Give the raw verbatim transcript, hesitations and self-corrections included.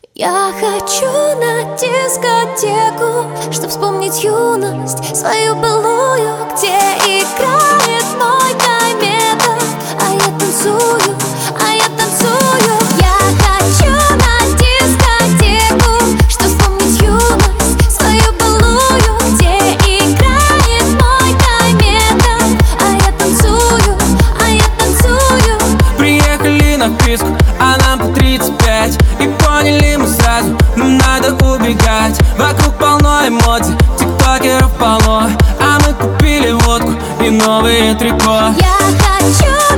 Я хочу на дискотеку, чтоб вспомнить юность свою былую, где играет мой Тайметов, а я танцую, а я танцую. Я хочу на дискотеку, чтоб вспомнить юность свою былую, где играет мой Тайметов, а я танцую, а я танцую. Приехали на вписку, а нам по тридцать пять, и поняли мы сразу, нам надо убегать. Вокруг полно эмоций, тиктокеров полно, а мы купили водку и новые трико. Я хочу